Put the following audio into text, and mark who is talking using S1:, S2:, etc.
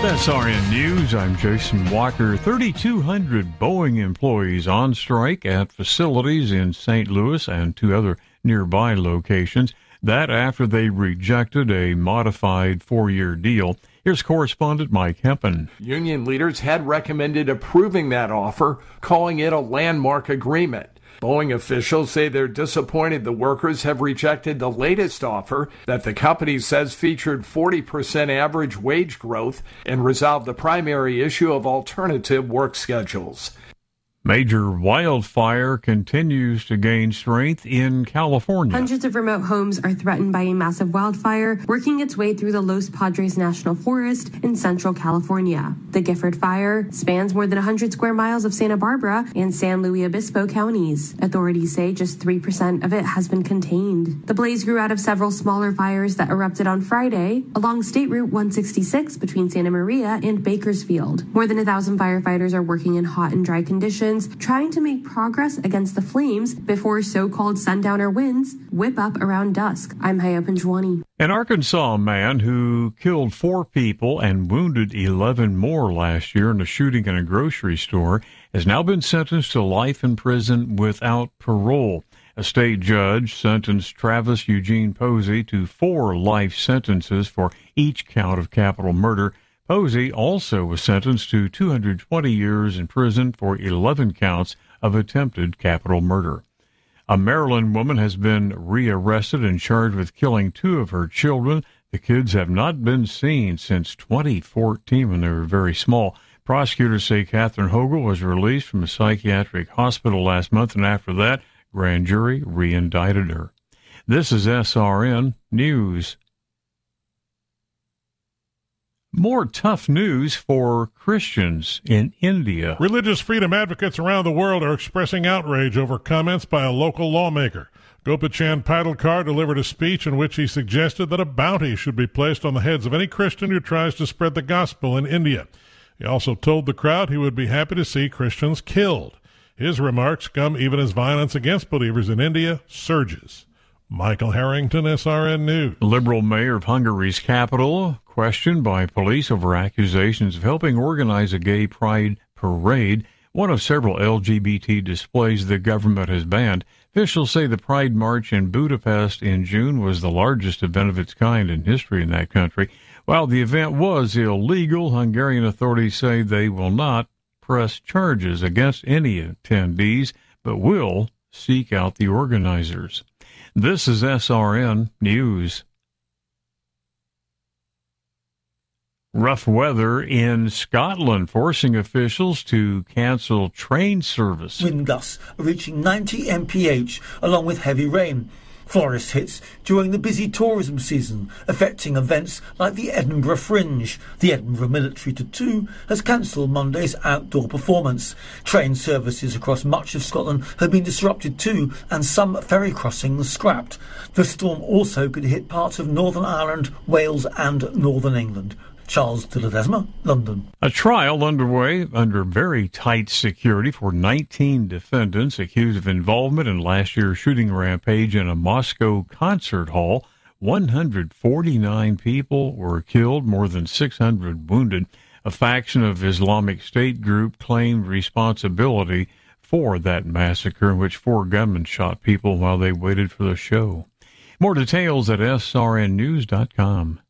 S1: SRN News, I'm Jason Walker. 3,200 Boeing employees on strike at facilities in St. Louis and two other nearby locations. That after they rejected a modified 4-year deal. Here's correspondent Mike Hempen.
S2: Union leaders had recommended approving that offer, calling it a landmark agreement. Boeing officials say they're disappointed the workers have rejected the latest offer that the company says featured 40% average wage growth and resolved the primary issue of alternative work schedules.
S1: Major wildfire continues to gain strength in California.
S3: Hundreds of remote homes are threatened by a massive wildfire working its way through the Los Padres National Forest in central California. The Gifford Fire spans more than 100 square miles of Santa Barbara and San Luis Obispo counties. Authorities say just 3% of it has been contained. The blaze grew out of several smaller fires that erupted on Friday along State Route 166 between Santa Maria and Bakersfield. More than 1,000 firefighters are working in hot and dry conditions, trying to make progress against the flames before so-called sundowner winds whip up around dusk. I'm Haya Panjwani.
S1: An Arkansas man who killed 4 people and wounded 11 more last year in a shooting in a grocery store has now been sentenced to life in prison without parole. A state judge sentenced Travis Eugene Posey to 4 life sentences for each count of capital murder. Posey also was sentenced to 220 years in prison for 11 counts of attempted capital murder. A Maryland woman has been rearrested and charged with killing 2 of her children. The kids have not been seen since 2014 when they were very small. Prosecutors say Catherine Hogle was released from a psychiatric hospital last month, and after that, grand jury re-indicted her. This is SRN News. More tough news for Christians in India.
S4: Religious freedom advocates around the world are expressing outrage over comments by a local lawmaker. Gopichan Padalkar delivered a speech in which he suggested that a bounty should be placed on the heads of any Christian who tries to spread the gospel in India. He also told the crowd he would be happy to see Christians killed. His remarks come even as violence against believers in India surges. Michael Harrington, SRN News.
S1: Liberal mayor of Hungary's capital questioned by police over accusations of helping organize a gay pride parade, one of several LGBT displays the government has banned. Officials say the Pride March in Budapest in June was the largest event of its kind in history in that country. While the event was illegal, Hungarian authorities say they will not press charges against any attendees, but will seek out the organizers. This is SRN News. Rough weather in Scotland, forcing officials to cancel train service.
S5: Wind gusts reaching 90 mph, along with heavy rain. Forest hits during the busy tourism season, affecting events like the Edinburgh Fringe. The Edinburgh Military Tattoo has cancelled Monday's outdoor performance. Train services across much of Scotland have been disrupted too, and some ferry crossings scrapped. The storm also could hit parts of Northern Ireland, Wales and Northern England. Charles de Ledesma, London.
S1: A trial underway under very tight security for 19 defendants accused of involvement in last year's shooting rampage in a Moscow concert hall. 149 people were killed, more than 600 wounded. A faction of Islamic State group claimed responsibility for that massacre in which 4 gunmen shot people while they waited for the show. More details at srnnews.com.